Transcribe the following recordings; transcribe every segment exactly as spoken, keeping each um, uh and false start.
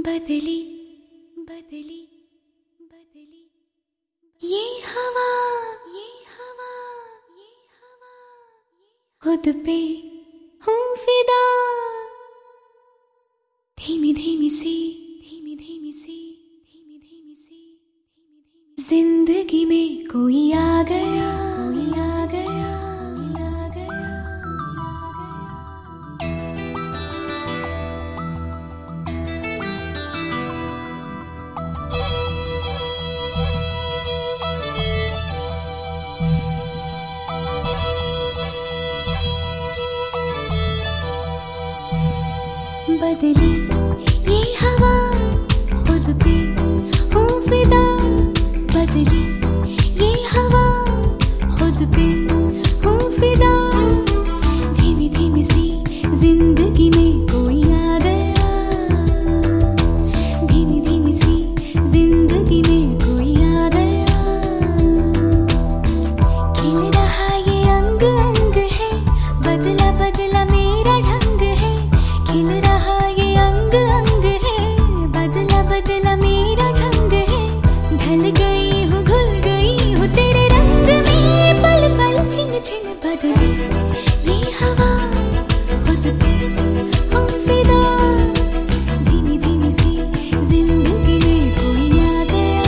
बदली बदली बदली ये हवा ये हवा ये हवा खुद पे हूँ फिदा। धीमी धीमी सी धीमी धीमी सी धीमी धीमी सी धीमी धीमी जिंदगी में कोई आ गया कोई आ गया कोई आ गया। बदली ये हवा खुद पे हूँ फिदा। बदली ये हवा खुद पे हूँ फिदा। धीमी धीमी सी जिंदगी में कोई आ गया। धीमी धीमी सी जिंदगी में कोई आ गया। खिल रहा ये अंग अंग है, बदला बदला मेरा ढंग है। खिल रहा ये अंग अंग है, बदला बदला मेरा ढंग है। ढल गई हूँ घुल गई हूँ तेरे रंग में, पल पल छिन छिन बदली ये हवा खुद पे हूँ फिदा। धीमी धीमी सी जिंदगी में कोई आ गया।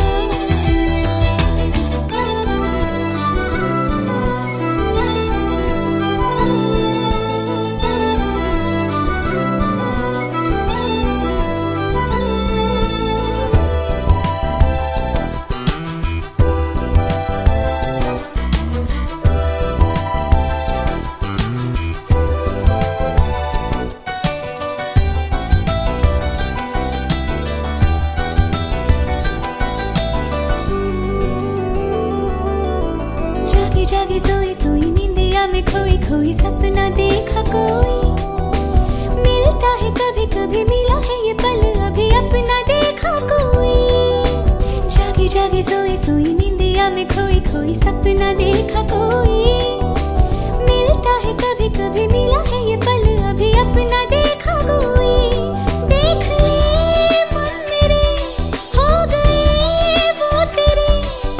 जागी जागी सोई सोई नींदिया में खोई खोई सपना देखा कोई। मिलता है कभी कभी मिला है ये पल अभी अपना देखा कोई। जागी जागी सोई सोई नींदिया में खोई खोई सपना देखा कोई। मिलता है कभी कभी मिला है ये पल अभी अपना देखा कोई। देख ले मन मेरे हो गए वो तेरे।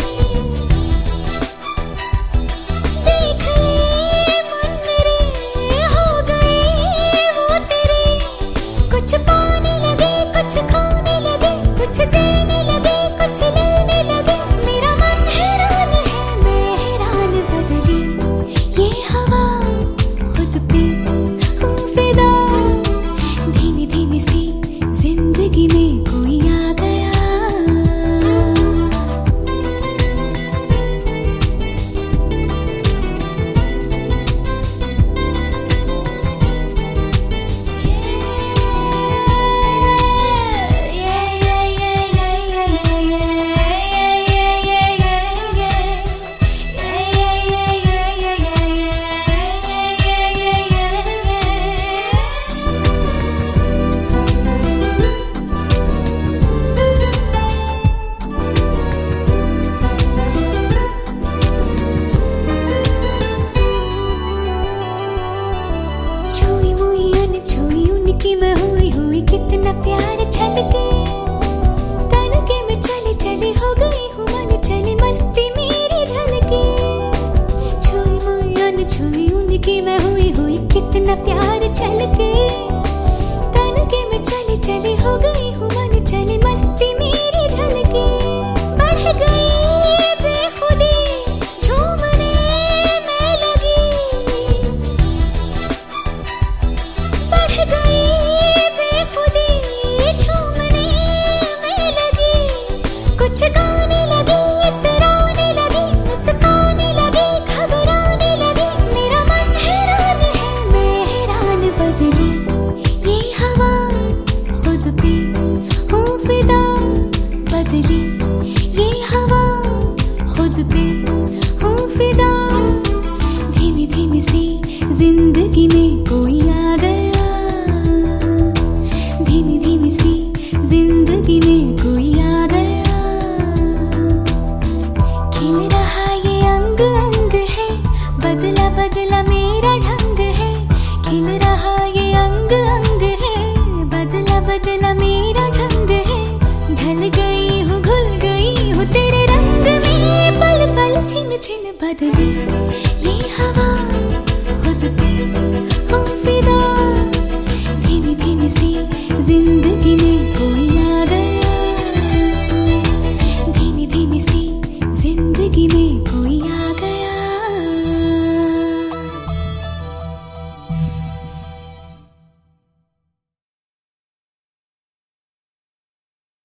देख ले मन मेरे हो गए वो तेरे। कुछ पाने लगे कुछ खाने लगे कुछ देने लगे कुछ लेने लगे। मेरा मन हैरान है मैं हैरान। बदली ये हवा खुद पे हूँ फिदा। धीमी धीमी सी जिंदगी में कोई आ गया। छुई मुई अनछुई उनकी मैं हुई हुई कितना प्यार छलके। तन के मैं चली चली हो गई हूँ मन चली मस्ती मेरी ढलके। छुई मुई अनछुई उनकी मैं हुई हुई कितना प्यार छलके। तन के मैं चली चली हो गई हूँ मन चली मस्ती मेरी ढलके। बढ़ गई बेखुदी झूमने में लगी। बढ़ गई बेखुदी झूमने में लगी। कुछ गाने लगी इतराने लगी मुस्काने लगी घबराने लगी। मेरा मन हैरान है मैं हैरान। बदली ये हवा खुद पे हूँ फिदा। बदली ये हवा खुद पे हूँ फिदा। धीमी धीमी सी जिंदगी में कोई आ गया। धीमी धीमी सी जिंदगी में कोई आ गया। खिल रहा ये अंग अंग है, बदला बदला मेरा ढंग है। खिल रहा ये अंग अंग है, बदला बदला मेरा ढंग